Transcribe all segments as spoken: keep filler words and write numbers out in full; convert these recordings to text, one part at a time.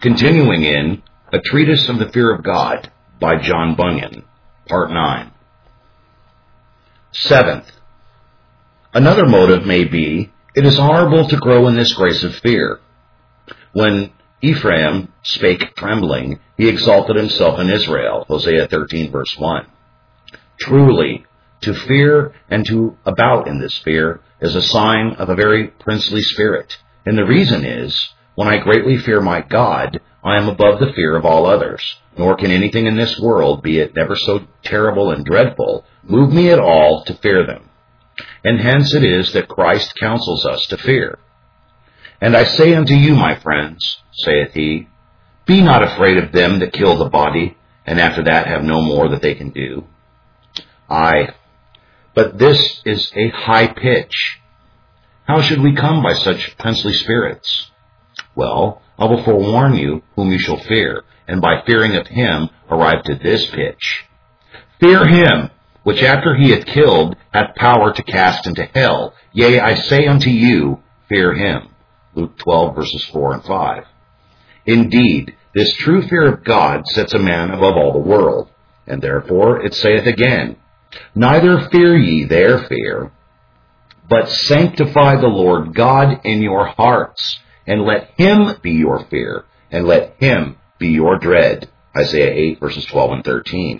Continuing in A Treatise of the Fear of God by John Bunyan, Part nine. Seventh, another motive may be, it is honorable to grow in this grace of fear. When Ephraim spake trembling, he exalted himself in Israel, Hosea thirteen, verse one. Truly, to fear and to about in this fear is a sign of a very princely spirit. And the reason is, when I greatly fear my God, I am above the fear of all others, nor can anything in this world, be it never so terrible and dreadful, move me at all to fear them. And hence it is that Christ counsels us to fear. And I say unto you, my friends, saith he, be not afraid of them that kill the body, and after that have no more that they can do. Aye, but this is a high pitch. How should we come by such princely spirits? Well, I will forewarn you whom you shall fear, and by fearing of him arrive to this pitch. Fear him, which after he hath killed hath power to cast into hell. Yea, I say unto you, fear him. Luke twelve, verses four and five. Indeed, this true fear of God sets a man above all the world, and therefore it saith again, neither fear ye their fear, but sanctify the Lord God in your hearts, and let him be your fear, and let him be your dread. Isaiah eight, verses twelve and thirteen.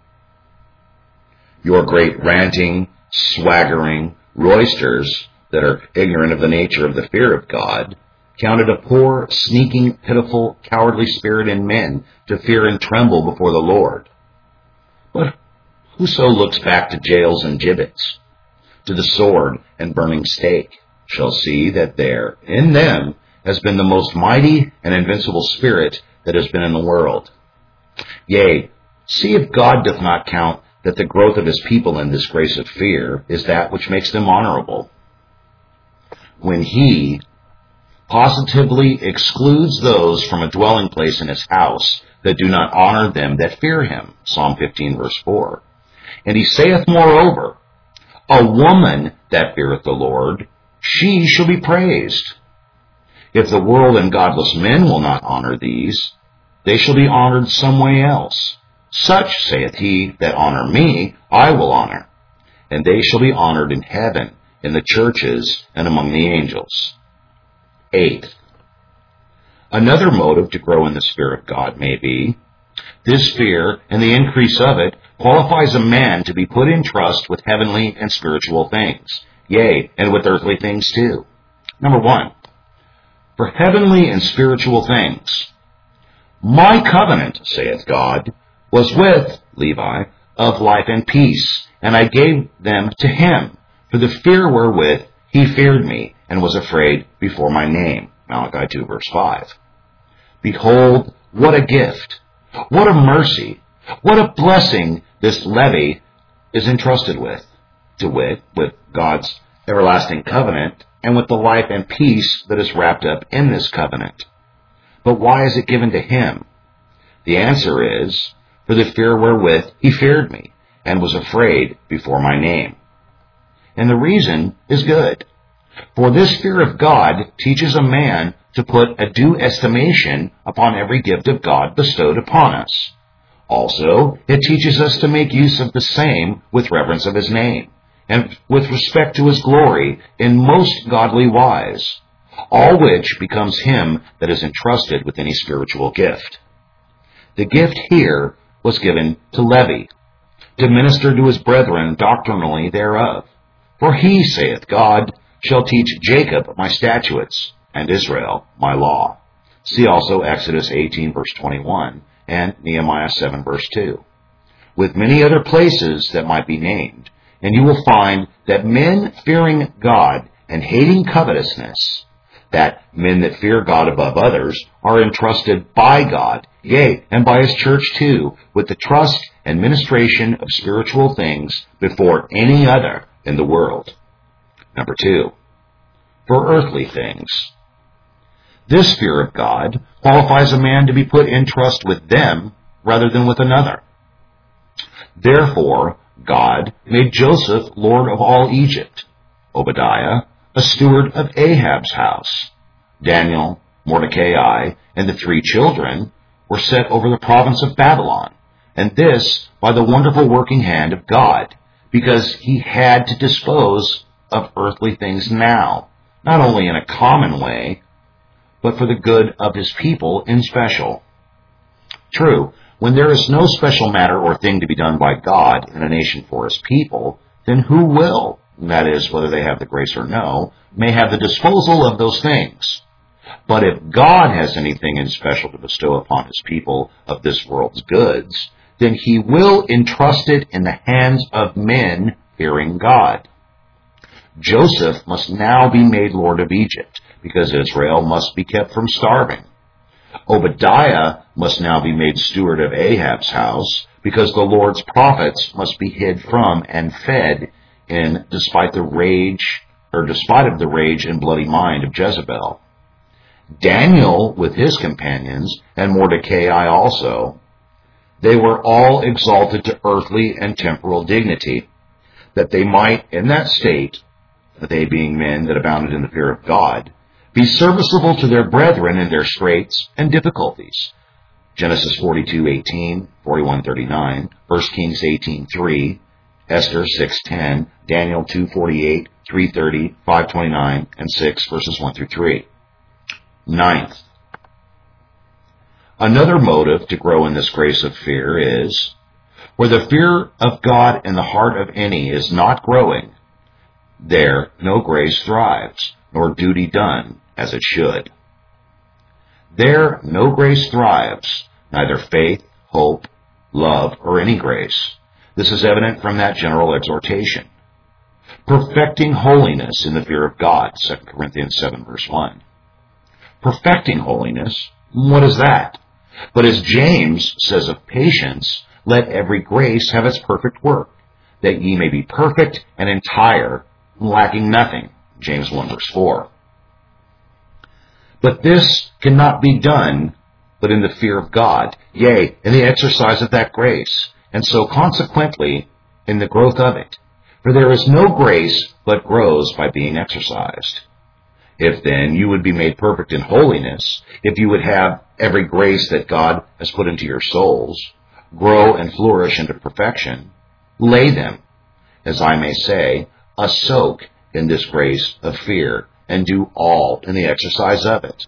Your great ranting, swaggering roisters that are ignorant of the nature of the fear of God, counted a poor, sneaking, pitiful, cowardly spirit in men to fear and tremble before the Lord. But whoso looks back to jails and gibbets, to the sword and burning stake, shall see that there, in them, has been the most mighty and invincible spirit that has been in the world. Yea, see if God doth not count that the growth of his people in this grace of fear is that which makes them honorable, when he positively excludes those from a dwelling place in his house that do not honor them that fear him. Psalm fifteen, verse four. And he saith moreover, a woman that feareth the Lord, she shall be praised. If the world and godless men will not honor these, they shall be honored some way else. Such, saith he, that honor me, I will honor. And they shall be honored in heaven, in the churches, and among the angels. Eighth, another motive to grow in the fear of God may be, this fear and the increase of it qualifies a man to be put in trust with heavenly and spiritual things, yea, and with earthly things too. Number one, for heavenly and spiritual things. My covenant, saith God, was with Levi of life and peace, and I gave them to him, for the fear wherewith he feared me, and was afraid before my name. Malachi two, verse five. Behold, what a gift, what a mercy, what a blessing this Levi is entrusted with, to wit, with God's everlasting covenant, and with the life and peace that is wrapped up in this covenant. But why is it given to him? The answer is, for the fear wherewith he feared me, and was afraid before my name. And the reason is good. For this fear of God teaches a man to put a due estimation upon every gift of God bestowed upon us. Also, it teaches us to make use of the same with reverence of his name, and with respect to his glory in most godly wise, all which becomes him that is entrusted with any spiritual gift. The gift here was given to Levi, to minister to his brethren doctrinally thereof. For he, saith God, shall teach Jacob my statutes, and Israel my law. See also Exodus eighteen, verse twenty-one, and Nehemiah seven, verse two, with many other places that might be named. And you will find that men fearing God and hating covetousness, that men that fear God above others, are entrusted by God, yea, and by his church too, with the trust and ministration of spiritual things before any other in the world. Number two, for earthly things. This fear of God qualifies a man to be put in trust with them rather than with another. Therefore, God made Joseph Lord of all Egypt, Obadiah a steward of Ahab's house, Daniel, Mordecai and the three children were set over the province of Babylon, and this by the wonderful working hand of God, because he had to dispose of earthly things now, not only in a common way, but for the good of his people in special. True, when there is no special matter or thing to be done by God in a nation for his people, then who will, that is, whether they have the grace or no, may have the disposal of those things? But if God has anything in special to bestow upon his people of this world's goods, then he will entrust it in the hands of men fearing God. Joseph must now be made Lord of Egypt, because Israel must be kept from starving. Obadiah must now be made steward of Ahab's house, because the Lord's prophets must be hid from and fed in despite the rage, or despite of the rage and bloody mind of Jezebel. Daniel with his companions, and Mordecai also, they were all exalted to earthly and temporal dignity, that they might, in that state, they being men that abounded in the fear of God, be serviceable to their brethren in their straits and difficulties. Genesis forty-two eighteen, forty-one thirty-nine, First Kings eighteen three, Esther six ten, Daniel two forty-eight, three thirty, five twenty-nine, and six verses one through three. Ninth, another motive to grow in this grace of fear is, where the fear of God in the heart of any is not growing, there no grace thrives, nor duty done as it should. There no grace thrives, neither faith, hope, love, or any grace. This is evident from that general exhortation. Perfecting holiness in the fear of God, Second Corinthians seven verse one. Perfecting holiness, what is that? But as James says of patience, let every grace have its perfect work, that ye may be perfect and entire, lacking nothing. James one verse four. But this cannot be done but in the fear of God, yea, in the exercise of that grace, and so consequently in the growth of it. For there is no grace but grows by being exercised. If then you would be made perfect in holiness, if you would have every grace that God has put into your souls, grow and flourish into perfection, lay them, as I may say, a soak in this grace of fear, and do all in the exercise of it.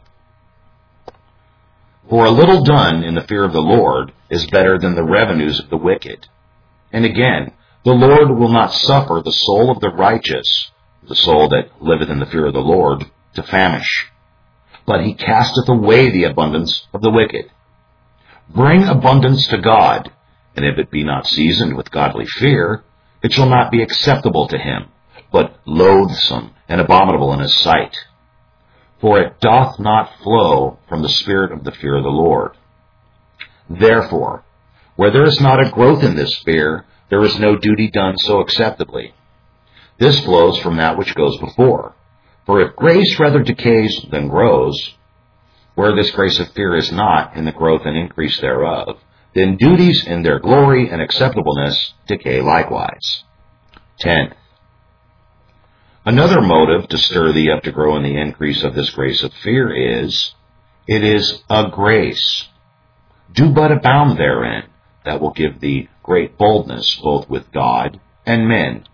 For a little done in the fear of the Lord is better than the revenues of the wicked. And again, the Lord will not suffer the soul of the righteous, the soul that liveth in the fear of the Lord, to famish, but he casteth away the abundance of the wicked. Bring abundance to God, and if it be not seasoned with godly fear, it shall not be acceptable to him, but loathsome and abominable in his sight. For it doth not flow from the spirit of the fear of the Lord. Therefore, where there is not a growth in this fear, there is no duty done so acceptably. This flows from that which goes before. For if grace rather decays than grows, where this grace of fear is not in the growth and increase thereof, then duties in their glory and acceptableness decay likewise. Tenth, another motive to stir thee up to grow in the increase of this grace of fear is, it is a grace. Do but abound therein, that will give thee great boldness both with God and men.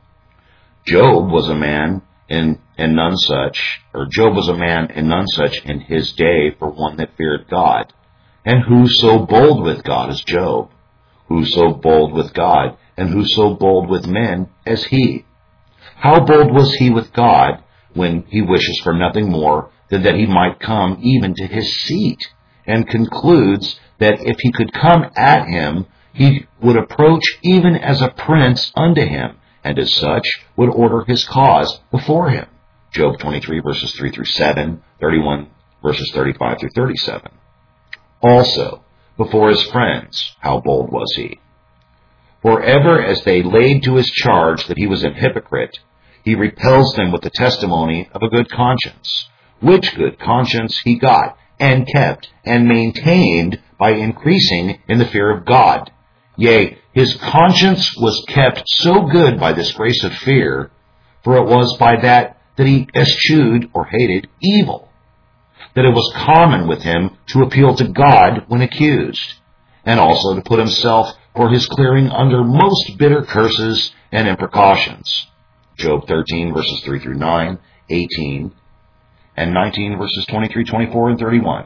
Job was a man in and none such, or Job was a man and none such in his day for one that feared God. And who so bold with God as Job? Who so bold with God, and who so bold with men as he? How bold was he with God, when he wishes for nothing more than that he might come even to his seat, and concludes that if he could come at him, he would approach even as a prince unto him, and as such would order his cause before him. Job twenty-three verses three through seven, thirty-one verses thirty-five through thirty-seven. Also, before his friends, how bold was he? For ever as they laid to his charge that he was an hypocrite, he repels them with the testimony of a good conscience, which good conscience he got, and kept, and maintained by increasing in the fear of God. Yea, his conscience was kept so good by this grace of fear, for it was by that that he eschewed or hated evil. that it was common with him to appeal to God when accused, and also to put himself for his clearing under most bitter curses and imprecations. Job thirteen, verses three through nine, eighteen, and nineteen, verses twenty-three, twenty-four, and thirty-one.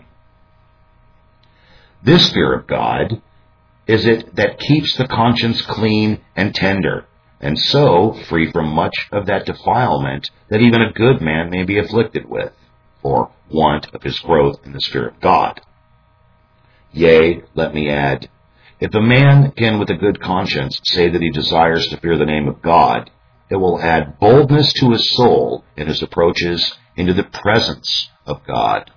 This fear of God is it that keeps the conscience clean and tender, and so free from much of that defilement that even a good man may be afflicted with, for want of his growth in the fear of God. Yea, let me add, if a man can with a good conscience say that he desires to fear the name of God, it will add boldness to his soul in his approaches into the presence of God.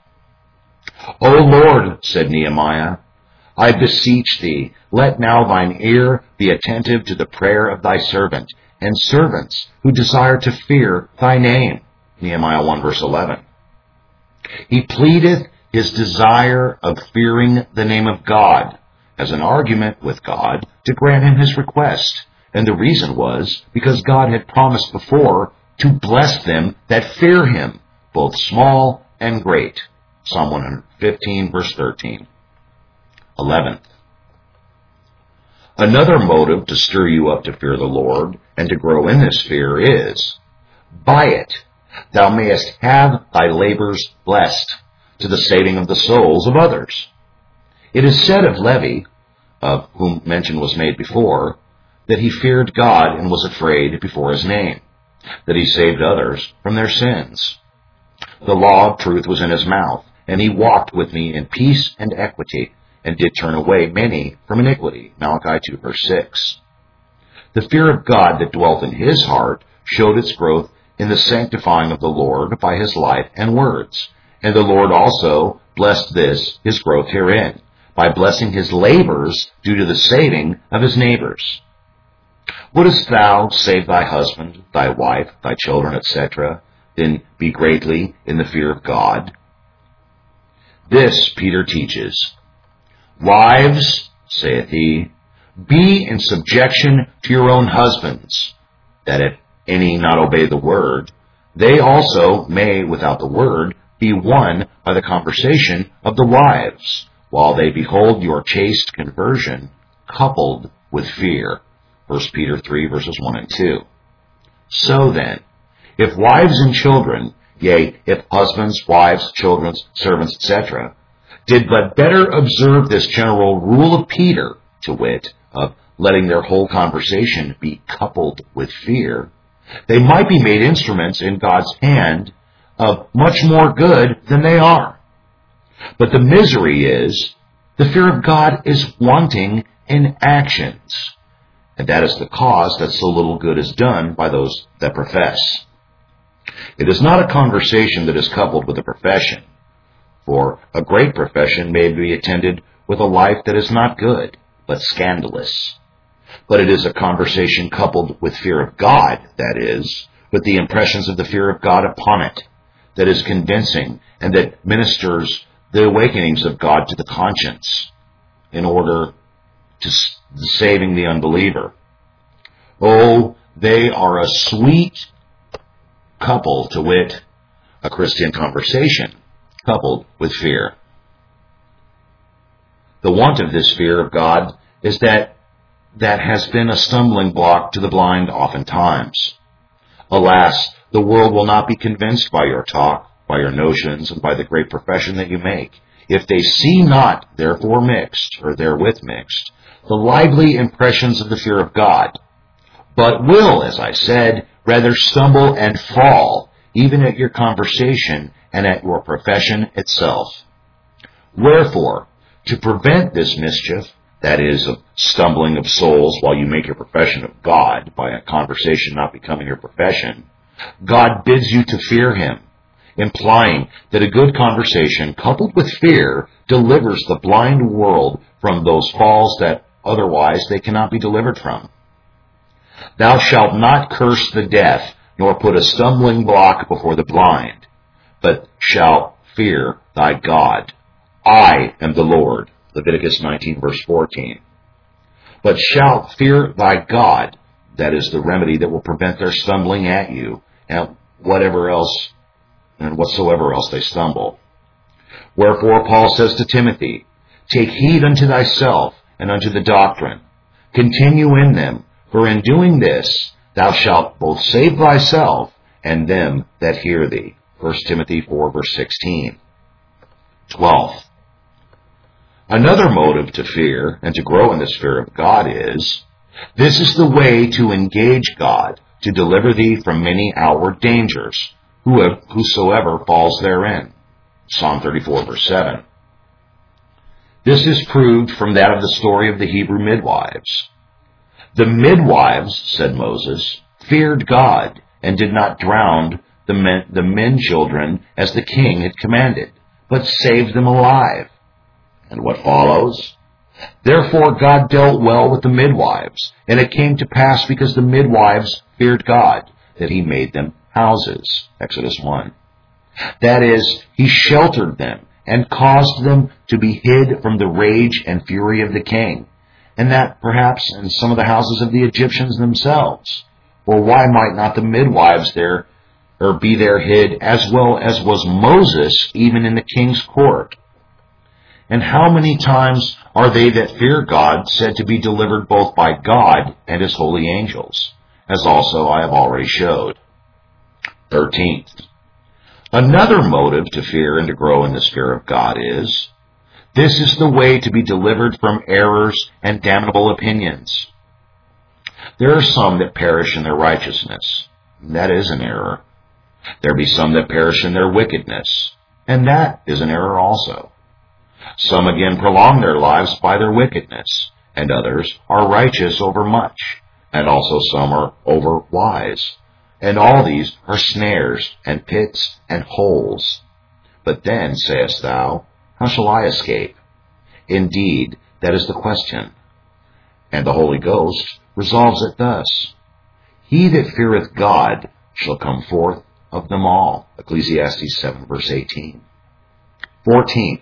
O Lord, said Nehemiah, I beseech thee, let now thine ear be attentive to the prayer of thy servant, and servants who desire to fear thy name. Nehemiah one, verse eleven. He pleadeth his desire of fearing the name of God as an argument with God to grant him his request. And the reason was because God had promised before to bless them that fear him, both small and great. Psalm one fifteen, verse thirteen. eleventh. Another motive to stir you up to fear the Lord and to grow in this fear is, by it thou mayest have thy labors blessed to the saving of the souls of others. It is said of Levi, of whom mention was made before, that he feared God and was afraid before his name, that he saved others from their sins. The law of truth was in his mouth, and he walked with me in peace and equity, and did turn away many from iniquity. Malachi two, verse six. The fear of God that dwelt in his heart showed its growth in the sanctifying of the Lord by his life and words. And the Lord also blessed this, his growth herein, by blessing his labors due to the saving of his neighbors. Wouldest thou save thy husband, thy wife, thy children, et cetera, then be greatly in the fear of God? This Peter teaches. Wives, saith he, be in subjection to your own husbands, that if any not obey the word, they also may, without the word, be won by the conversation of the wives, while they behold your chaste conversion coupled with fear. First Peter three, verses one and two. So then, if wives and children, yea, if husbands, wives, children, servants, et cetera, did but better observe this general rule of Peter, to wit, of letting their whole conversation be coupled with fear, they might be made instruments in God's hand of much more good than they are. But the misery is, the fear of God is wanting in actions, and that is the cause that so little good is done by those that profess. It is not a conversation that is coupled with a profession, for a great profession may be attended with a life that is not good, but scandalous. But it is a conversation coupled with fear of God, that is, with the impressions of the fear of God upon it, that is convincing and that ministers the awakenings of God to the conscience in order to saving the unbeliever. Oh, they are a sweet couple, to wit, a Christian conversation coupled with fear. The want of this fear of God is that that has been a stumbling block to the blind oftentimes. Alas, the world will not be convinced by your talk, by your notions, and by the great profession that you make, if they see not, therefore mixed, or therewith mixed, the lively impressions of the fear of God, but will, as I said, rather stumble and fall, even at your conversation and at your profession itself. Wherefore, to prevent this mischief, that is, of stumbling of souls while you make your profession of God, by a conversation not becoming your profession, God bids you to fear him, implying that a good conversation coupled with fear delivers the blind world from those falls that otherwise they cannot be delivered from. Thou shalt not curse the deaf, nor put a stumbling block before the blind, but shalt fear thy God. I am the Lord. Leviticus nineteen, verse fourteen. But shalt fear thy God. That is the remedy that will prevent their stumbling at you, and whatever else, and whatsoever else they stumble. Wherefore Paul says to Timothy, take heed unto thyself and unto the doctrine. Continue in them, for in doing this thou shalt both save thyself and them that hear thee. First Timothy four, verse sixteen. Twelfth. Another motive to fear and to grow in this fear of God is, this is the way to engage God to deliver thee from many outward dangers, whosoever falls therein. Psalm thirty-four, verse seven. This is proved from that of the story of the Hebrew midwives. The midwives, said Moses, feared God and did not drown the men, the men children as the king had commanded, but saved them alive. And what follows? Therefore God dealt well with the midwives, and it came to pass because the midwives feared God, that he made them houses. Exodus one. That is, he sheltered them and caused them to be hid from the rage and fury of the king, and that perhaps in some of the houses of the Egyptians themselves. Or why might not the midwives there or be there hid, as well as was Moses even in the king's court? And how many times are they that fear God said to be delivered both by God and his holy angels, as also I have already showed. Thirteenth. Another motive to fear and to grow in the fear of God is, this is the way to be delivered from errors and damnable opinions. There are some that perish in their righteousness. That is an error. There be some that perish in their wickedness, and that is an error also. Some again prolong their lives by their wickedness, and others are righteous over much, and also some are over wise. And all these are snares, and pits, and holes. But then, sayest thou, how shall I escape? Indeed, that is the question. And the Holy Ghost resolves it thus. He that feareth God shall come forth of them all. Ecclesiastes seven, verse eighteen. Fourteenth.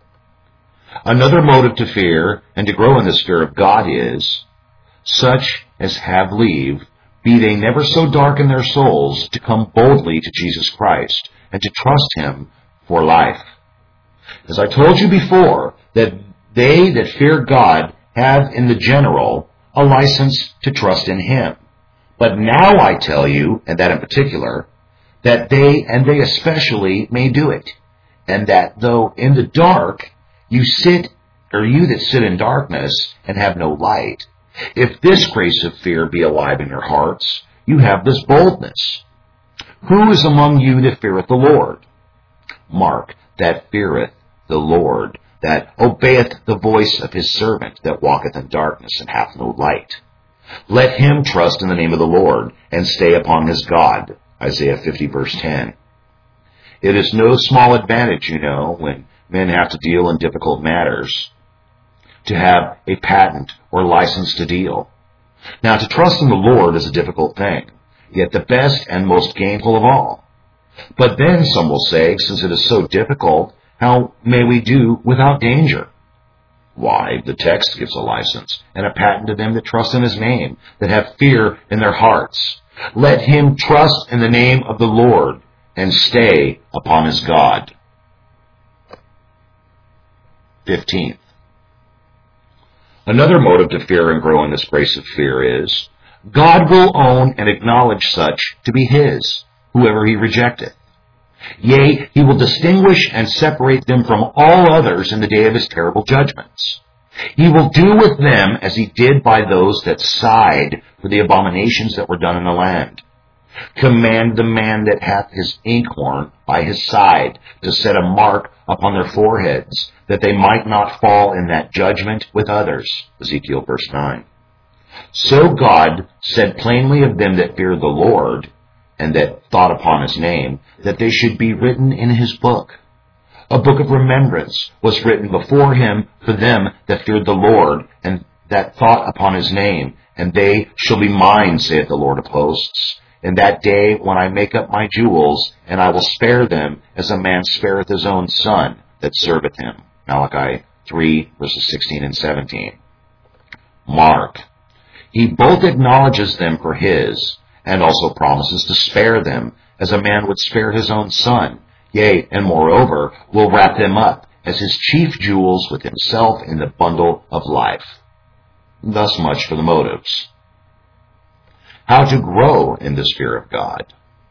Another motive to fear and to grow in this fear of God is, such as have leave, be they never so dark in their souls, to come boldly to Jesus Christ and to trust him for life. As I told you before, that they that fear God have in the general a license to trust in him. But now I tell you, and that in particular, that they, and they especially, may do it, and that though in the dark you sit, or you that sit in darkness and have no light, if this grace of fear be alive in your hearts, you have this boldness. Who is among you that feareth the Lord? Mark, that feareth the Lord, that obeyeth the voice of his servant, that walketh in darkness and hath no light. Let him trust in the name of the Lord, and stay upon his God. Isaiah fifty, verse ten. It is no small advantage, you know, when men have to deal in difficult matters, to have a patent or license to deal. Now, to trust in the Lord is a difficult thing, yet the best and most gainful of all. But then some will say, since it is so difficult, how may we do without danger? Why, the text gives a license and a patent to them that trust in his name, that have fear in their hearts. Let him trust in the name of the Lord and stay upon his God. Fifteenth. Another motive to fear and grow in this grace of fear is, God will own and acknowledge such to be his, whoever he rejecteth. Yea, he will distinguish and separate them from all others in the day of his terrible judgments. He will do with them as he did by those that sighed for the abominations that were done in the land. Command the man that hath his inkhorn by his side to set a mark upon their foreheads, that they might not fall in that judgment with others. Ezekiel verse nine. So God said plainly of them that feared the Lord, and that thought upon his name, that they should be written in his book. A book of remembrance was written before him for them that feared the Lord, and that thought upon his name, and they shall be mine, saith the Lord of hosts, in that day when I make up my jewels, and I will spare them as a man spareth his own son that serveth him. Malachi three, verses sixteen and seventeen. Mark, he both acknowledges them for his, and also promises to spare them, as a man would spare his own son, Yea, and moreover, will wrap them up as his chief jewels with himself in the bundle of life. Thus much for the motives. How to grow in the fear of God.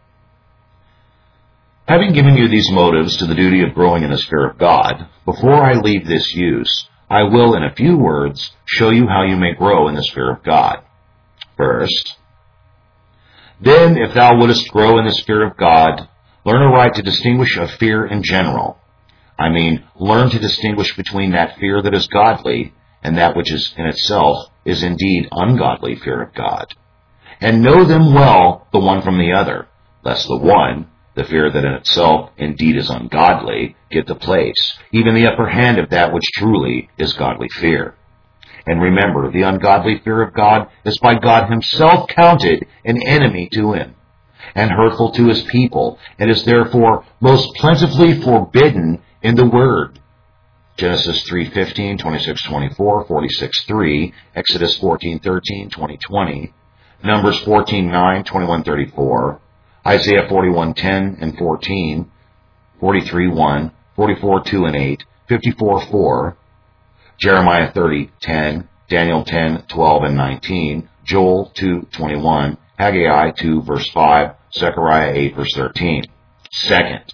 Having given you these motives to the duty of growing in the fear of God, before I leave this use, I will in a few words show you how you may grow in the fear of God. First, then if thou wouldest grow in the fear of God, learn aright to distinguish of fear in general. I mean, learn to distinguish between that fear that is godly and that which is in itself is indeed ungodly fear of God. And know them well the one from the other, lest the one, the fear that in itself indeed is ungodly, get the place, even the upper hand of that which truly is godly fear. And remember, the ungodly fear of God is by God himself counted an enemy to him, and hurtful to his people, and is therefore most plentifully forbidden in the Word. Genesis three fifteen, twenty-six twenty-four, forty-six three, Exodus fourteen thirteen, twenty twenty, Numbers fourteen nine, twenty-one thirty-four, Isaiah forty-one ten and fourteen, forty-three one, forty-four two and eight, fifty-four four, Jeremiah thirty ten, Daniel ten twelve and nineteen, Joel two twenty-one, Haggai two verse five, Zechariah eight verse thirteen. Second,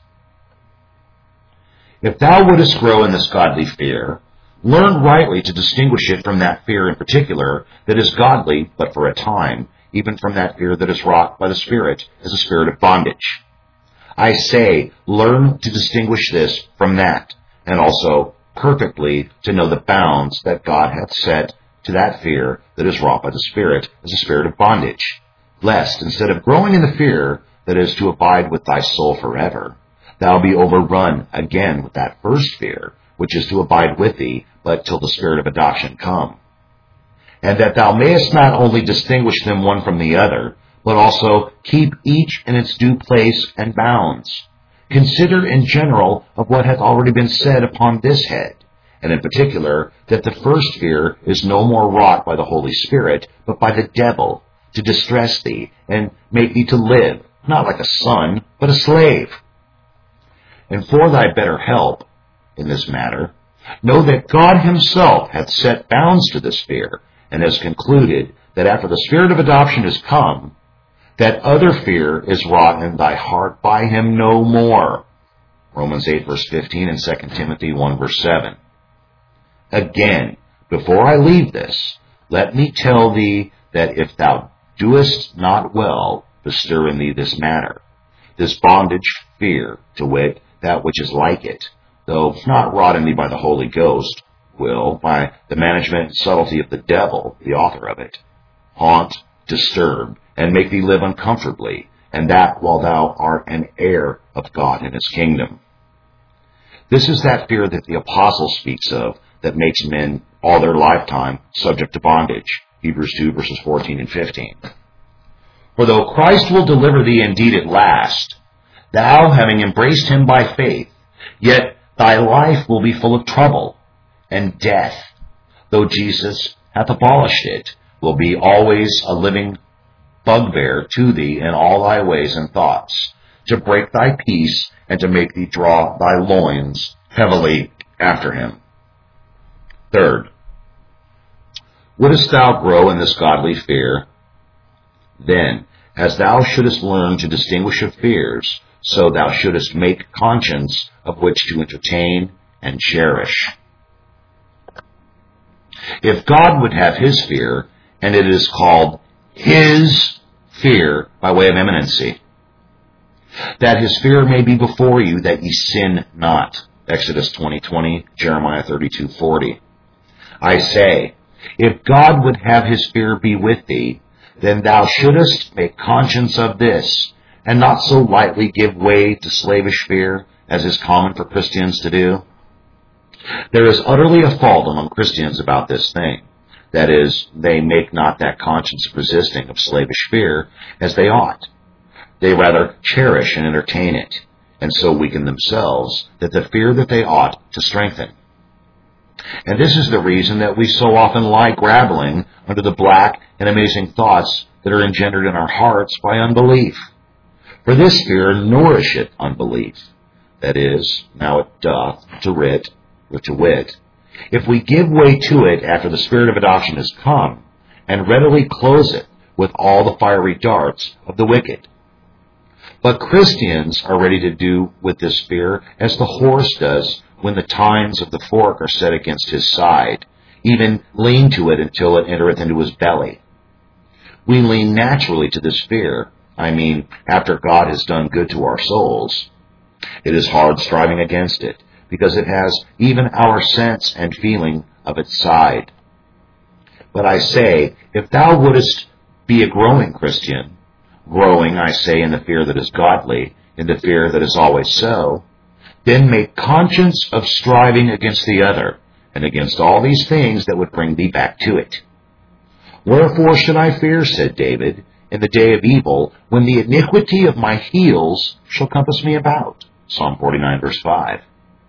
if thou wouldest grow in this godly fear, learn rightly to distinguish it from that fear in particular that is godly but for a time, even from that fear that is wrought by the Spirit as a spirit of bondage. I say, learn to distinguish this from that, and also perfectly to know the bounds that God hath set to that fear that is wrought by the Spirit as a spirit of bondage, lest, instead of growing in the fear that is to abide with thy soul forever, thou be overrun again with that first fear, which is to abide with thee, but till the Spirit of adoption come. And that thou mayest not only distinguish them one from the other, but also keep each in its due place and bounds. Consider in general of what hath already been said upon this head, and in particular that the first fear is no more wrought by the Holy Spirit, but by the devil, to distress thee and make thee to live, not like a son, but a slave. And for thy better help in this matter, know that God himself hath set bounds to this fear, and has concluded that after the Spirit of adoption is come, that other fear is wrought in thy heart by him no more. Romans eight verse fifteen and Second Timothy one verse seven. Again, before I leave this, let me tell thee that if thou doest not well bestir in thee this matter, this bondage, fear, to wit, that which is like it, though not wrought in thee by the Holy Ghost, will, by the management and subtlety of the devil, the author of it, haunt, disturb, and make thee live uncomfortably, and that while thou art an heir of God and his kingdom. This is that fear that the apostle speaks of, that makes men all their lifetime subject to bondage. Hebrews two verses fourteen and fifteen. For though Christ will deliver thee indeed at last, thou having embraced him by faith, yet thy life will be full of trouble, and death, though Jesus hath abolished it, will be always a living bugbear to thee in all thy ways and thoughts, to break thy peace and to make thee draw thy loins heavily after him. Third, wouldest thou grow in this godly fear? Then, as thou shouldest learn to distinguish of fears, so thou shouldest make conscience of which to entertain and cherish. If God would have his fear, and it is called his fear by way of eminency, that his fear may be before you, that ye sin not. Exodus twenty twenty, Jeremiah thirty-two forty. I say, if God would have his fear be with thee, then thou shouldest make conscience of this, and not so lightly give way to slavish fear, as is common for Christians to do. There is utterly a fault among Christians about this thing. That is, they make not that conscience resisting of slavish fear as they ought. They rather cherish and entertain it, and so weaken themselves that the fear that they ought to strengthen. And this is the reason that we so often lie grappling under the black and amazing thoughts that are engendered in our hearts by unbelief. For this fear nourisheth unbelief, that is, now it doth, to wit, or to wit, if we give way to it after the Spirit of adoption is come, and readily close it with all the fiery darts of the wicked. But Christians are ready to do with this fear as the horse does when the tines of the fork are set against his side, even lean to it until it entereth into his belly. We lean naturally to this fear, I mean, after God has done good to our souls. It is hard striving against it, because it has even our sense and feeling of its side. But I say, if thou wouldest be a growing Christian, growing, I say, in the fear that is godly, in the fear that is always so, then make conscience of striving against the other, and against all these things that would bring thee back to it. Wherefore should I fear, said David, in the day of evil, when the iniquity of my heels shall compass me about? Psalm forty-nine, verse five.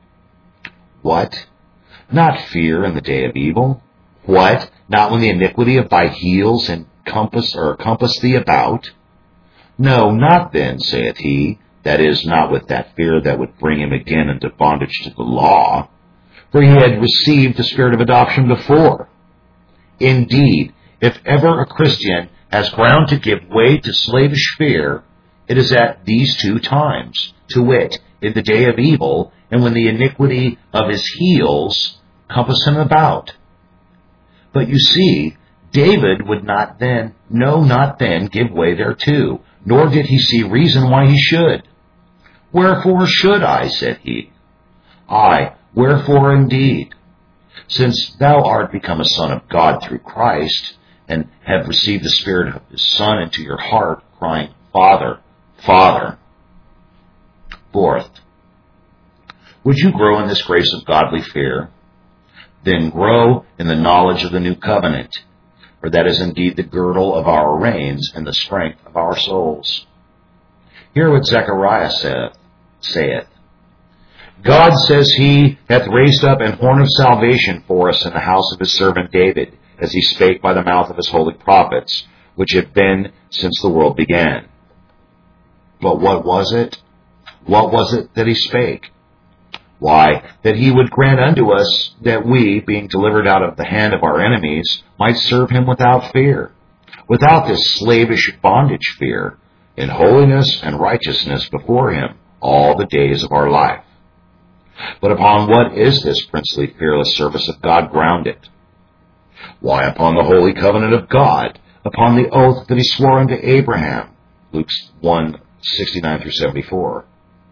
What? Not fear in the day of evil? What? Not when the iniquity of thy heels encompass or compass thee about? No, not then, saith he, that is, not with that fear that would bring him again into bondage to the law, for he had received the Spirit of adoption before. Indeed, if ever a Christian has ground to give way to slavish fear, it is at these two times, to wit, in the day of evil, and when the iniquity of his heels compass him about. But you see, David would not then, no, not then, give way thereto, nor did he see reason why he should. Wherefore should I, said he. Aye, wherefore indeed? Since thou art become a son of God through Christ, and have received the Spirit of his Son into your heart, crying, Father, Father. Fourth, would you grow in this grace of godly fear? Then grow in the knowledge of the new covenant, for that is indeed the girdle of our reins and the strength of our souls. Hear what Zechariah saith, saith, God, says he, hath raised up an horn of salvation for us in the house of his servant David, as he spake by the mouth of his holy prophets, which have been since the world began. But what was it? What was it that he spake? Why, that he would grant unto us that we, being delivered out of the hand of our enemies, might serve him without fear, without this slavish bondage fear, in holiness and righteousness before him all the days of our life. But upon what is this princely fearless service of God grounded? Why, upon the holy covenant of God, upon the oath that he swore unto Abraham, Luke one, sixty-nine through seventy-four.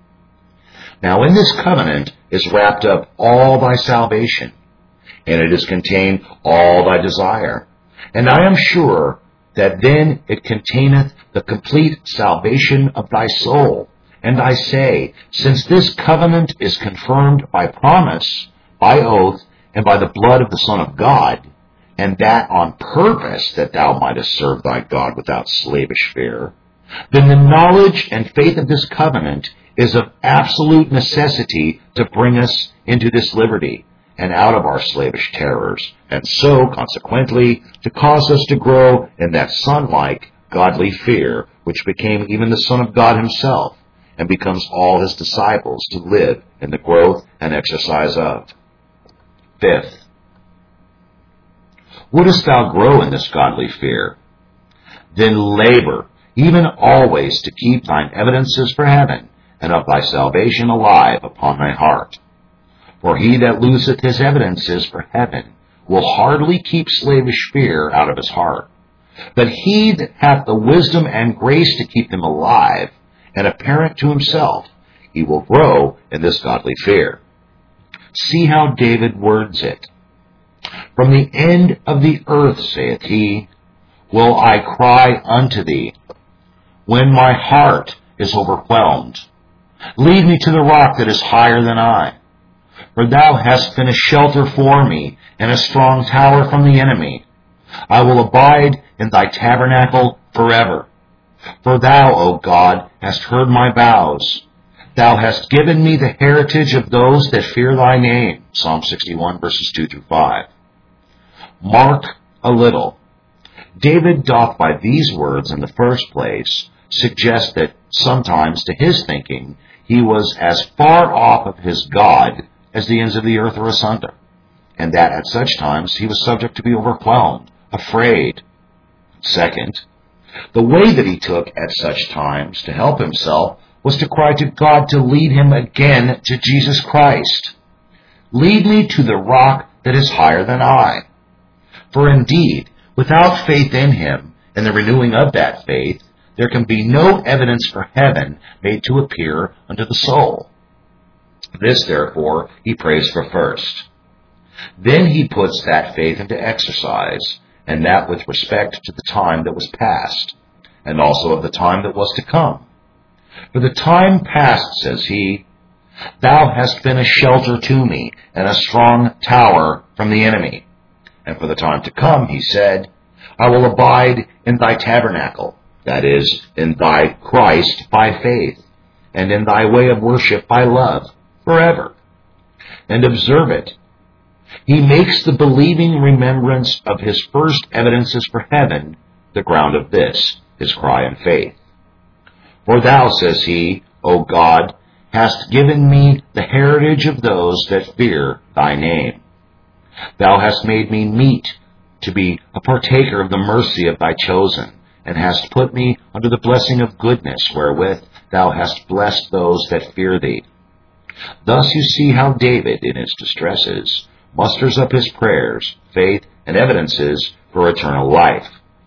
Now in this covenant is wrapped up all thy salvation, and it is contained all thy desire. And I am sure that then it containeth the complete salvation of thy soul. And I say, since this covenant is confirmed by promise, by oath, and by the blood of the Son of God, and that on purpose that thou mightest serve thy God without slavish fear, then the knowledge and faith of this covenant is of absolute necessity to bring us into this liberty and out of our slavish terrors, and so, consequently, to cause us to grow in that son-like, godly fear, which became even the Son of God himself, and becomes all his disciples to live in the growth and exercise of. Fifth, wouldest thou grow in this godly fear? Then labor, even always, to keep thine evidences for heaven, and of thy salvation alive upon thy heart. For he that loseth his evidences for heaven will hardly keep slavish fear out of his heart. But he that hath the wisdom and grace to keep them alive, and apparent to himself, he will grow in this godly fear. See how David words it. From the end of the earth, saith he, will I cry unto thee, when my heart is overwhelmed. Lead me to the rock that is higher than I. For thou hast been a shelter for me, and a strong tower from the enemy. I will abide in thy tabernacle forever. For thou, O God, hast heard my vows. Thou hast given me the heritage of those that fear thy name. Psalm sixty-one, verses two through five. Mark a little. David doth by these words in the first place suggest that sometimes, to his thinking, he was as far off of his God as the ends of the earth are asunder, and that at such times he was subject to be overwhelmed, afraid. Second, the way that he took at such times to help himself was to cry to God to lead him again to Jesus Christ. Lead me to the rock that is higher than I. For indeed, without faith in him and the renewing of that faith, there can be no evidence for heaven made to appear unto the soul. This, therefore, he prays for first. Then he puts that faith into exercise, and that with respect to the time that was past, and also of the time that was to come. For the time past, says he, thou hast been a shelter to me, and a strong tower from the enemy. And for the time to come, he said, I will abide in thy tabernacle, that is, in thy Christ by faith, and in thy way of worship by love, forever. And observe it. He makes the believing remembrance of his first evidences for heaven the ground of this, his cry and faith. For thou, says he, O God, hast given me the heritage of those that fear thy name. Thou hast made me meet to be a partaker of the mercy of thy chosen, and hast put me under the blessing of goodness, wherewith thou hast blessed those that fear thee. Thus you see how David, in his distresses, musters up his prayers, faith, and evidences for eternal life,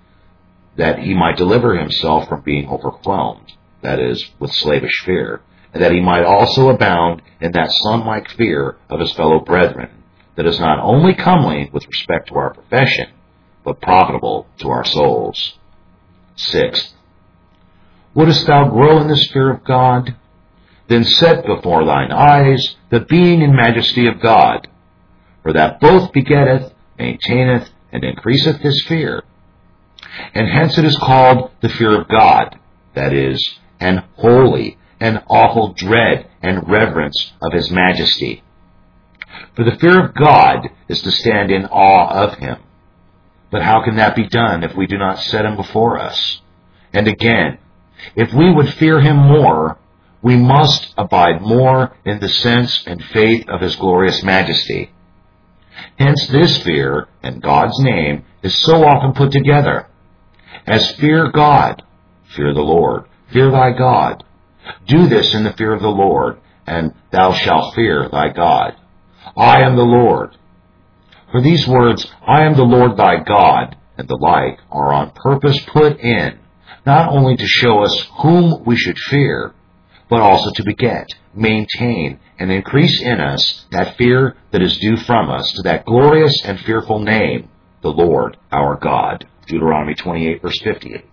that he might deliver himself from being overwhelmed, that is, with slavish fear, and that he might also abound in that son-like fear of his fellow brethren, that is not only comely with respect to our profession, but profitable to our souls. Sixth, wouldest thou grow in this fear of God? Then set before thine eyes the being and majesty of God, for that both begetteth, maintaineth, and increaseth his fear. And hence it is called the fear of God, that is, an holy and awful dread and reverence of his majesty. For the fear of God is to stand in awe of him. But how can that be done if we do not set him before us? And again, if we would fear him more, we must abide more in the sense and faith of his glorious majesty. Hence this fear, in God's name, is so often put together. As fear God, fear the Lord, fear thy God. Do this in the fear of the Lord, and thou shalt fear thy God. I am the Lord. For these words, I am the Lord thy God, and the like, are on purpose put in, not only to show us whom we should fear, but also to beget, maintain, and increase in us that fear that is due from us to that glorious and fearful name, the Lord our God. Deuteronomy twenty-eight, verse fifty-eight.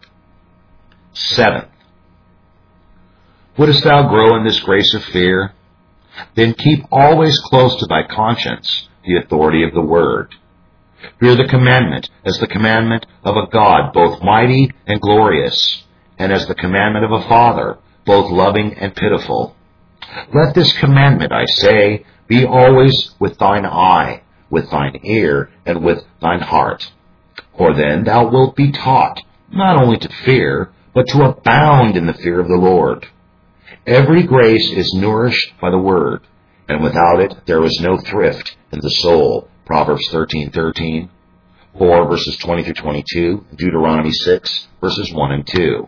Seventh, wouldest thou grow in this grace of fear? Then keep always close to thy conscience the authority of the word. Fear the commandment as the commandment of a God both mighty and glorious, and as the commandment of a Father, both loving and pitiful. Let this commandment, I say, be always with thine eye, with thine ear, and with thine heart. For then thou wilt be taught, not only to fear, but to abound in the fear of the Lord. Every grace is nourished by the word, and without it there is no thrift in the soul. Proverbs thirteen thirteen, four verses twenty through twenty-two, Deuteronomy six verses one and two.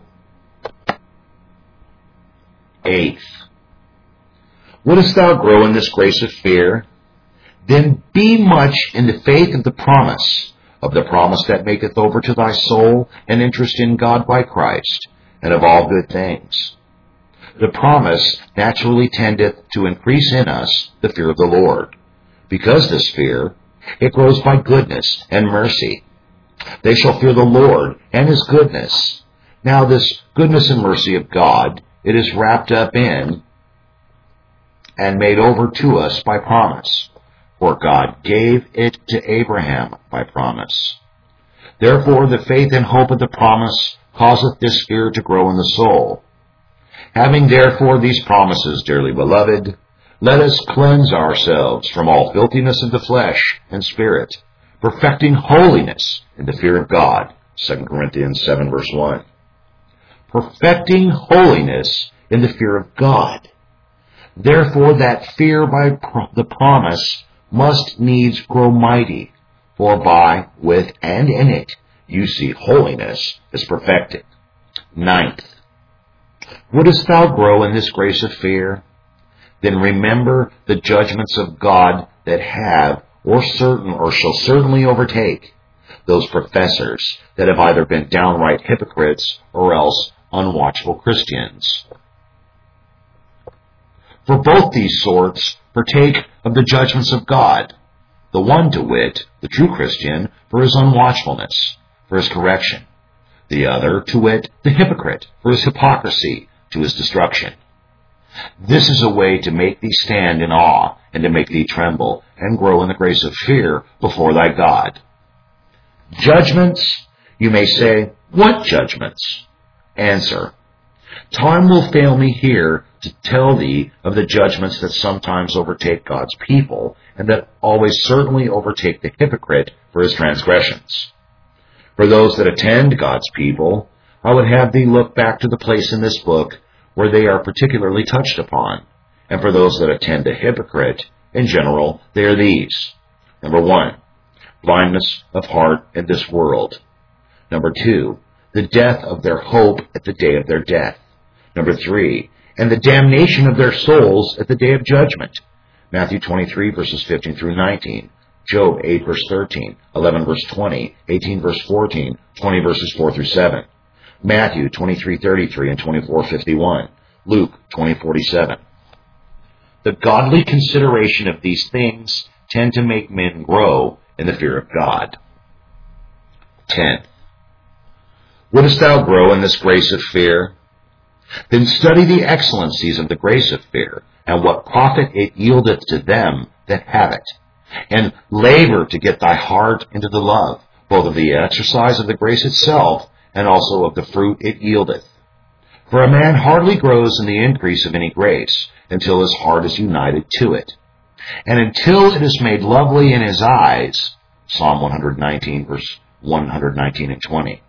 Eighth, wouldest thou grow in this grace of fear? Then be much in the faith of the promise, of the promise that maketh over to thy soul an interest in God by Christ, and of all good things. The promise naturally tendeth to increase in us the fear of the Lord. Because this fear, it grows by goodness and mercy. They shall fear the Lord and his goodness. Now this goodness and mercy of God, it is wrapped up in and made over to us by promise. For God gave it to Abraham by promise. Therefore the faith and hope of the promise causeth this fear to grow in the soul. Having therefore these promises, dearly beloved, let us cleanse ourselves from all filthiness of the flesh and spirit, perfecting holiness in the fear of God. Second Corinthians seven, verse one. Perfecting holiness in the fear of God. Therefore that fear by pro- the promise must needs grow mighty, for by, with, and in it you see holiness is perfected. Ninth, wouldst thou grow in this grace of fear? Then remember the judgments of God that have, or certain, or shall certainly overtake those professors that have either been downright hypocrites or else unwatchful Christians. For both these sorts partake of the judgments of God, the one, to wit, the true Christian, for his unwatchfulness, for his correction, the other, to wit, the hypocrite, for his hypocrisy, to his destruction. This is a way to make thee stand in awe, and to make thee tremble, and grow in the grace of fear before thy God. Judgments, you may say, what judgments? Answer, time will fail me here to tell thee of the judgments that sometimes overtake God's people, and that always certainly overtake the hypocrite for his transgressions. For those that attend God's people, I would have thee look back to the place in this book where they are particularly touched upon. And for those that attend the hypocrite, in general, they are these. Number one, blindness of heart in this world. Number two, the death of their hope at the day of their death. Number three, and the damnation of their souls at the day of judgment. Matthew twenty-three, verses fifteen through nineteen. Job eight, verse thirteen. eleven, verse twenty. eighteen, verse fourteen. twenty, verses four through seven. Matthew twenty-three, thirty-three and twenty-four, fifty-one. Luke twenty, forty-seven. The godly consideration of these things tend to make men grow in the fear of God. Tenth, wouldst thou grow in this grace of fear? Then study the excellencies of the grace of fear, and what profit it yieldeth to them that have it. And labor to get thy heart into the love, both of the exercise of the grace itself, and also of the fruit it yieldeth. For a man hardly grows in the increase of any grace, until his heart is united to it, and until it is made lovely in his eyes. Psalm one nineteen, verse one nineteen and twenty.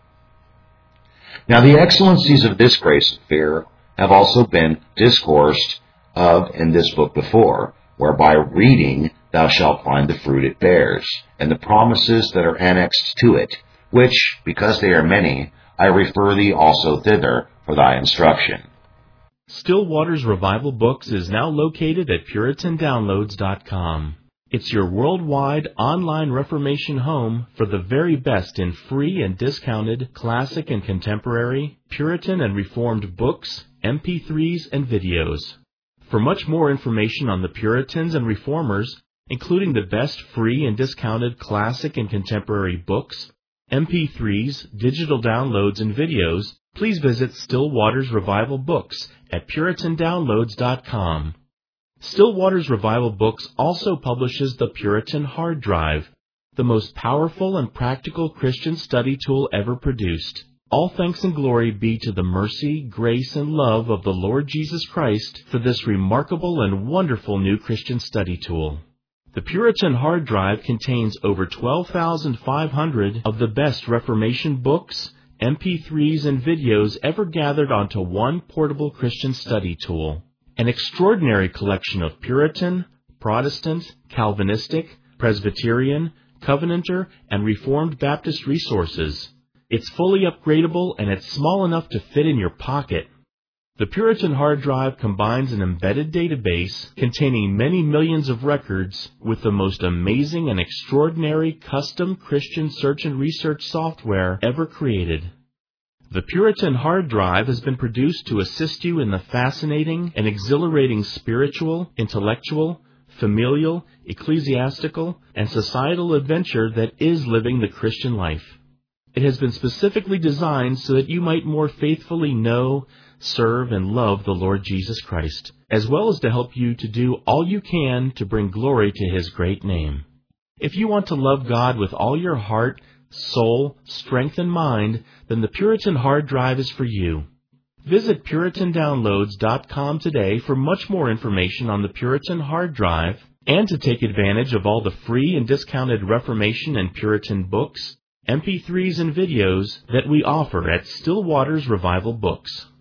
Now the excellencies of this grace of fear have also been discoursed of in this book before, whereby reading thou shalt find the fruit it bears, and the promises that are annexed to it, which, because they are many, I refer thee also thither for thy instruction. Still Waters Revival Books is now located at Puritan Downloads dot com. It's your worldwide online Reformation home for the very best in free and discounted classic and contemporary, Puritan and Reformed books, M P threes, and videos. For much more information on the Puritans and Reformers, including the best free and discounted classic and contemporary books, M P threes, digital downloads, and videos, please visit Still Waters Revival Books at Puritan Downloads dot com. Still Waters Revival Books also publishes the Puritan Hard Drive, the most powerful and practical Christian study tool ever produced. All thanks and glory be to the mercy, grace, and love of the Lord Jesus Christ for this remarkable and wonderful new Christian study tool. The Puritan Hard Drive contains over twelve thousand five hundred of the best Reformation books, M P threes, and videos ever gathered onto one portable Christian study tool. An extraordinary collection of Puritan, Protestant, Calvinistic, Presbyterian, Covenanter, and Reformed Baptist resources. It's fully upgradable and it's small enough to fit in your pocket. The Puritan Hard Drive combines an embedded database containing many millions of records with the most amazing and extraordinary custom Christian search and research software ever created. The Puritan Hard Drive has been produced to assist you in the fascinating and exhilarating spiritual, intellectual, familial, ecclesiastical, and societal adventure that is living the Christian life. It has been specifically designed so that you might more faithfully know, serve, and love the Lord Jesus Christ, as well as to help you to do all you can to bring glory to His great name. If you want to love God with all your heart, soul, strength, and mind, then the Puritan Hard Drive is for you. Visit Puritan Downloads dot com today for much more information on the Puritan Hard Drive and to take advantage of all the free and discounted Reformation and Puritan books, M P threes, and videos that we offer at Still Waters Revival Books.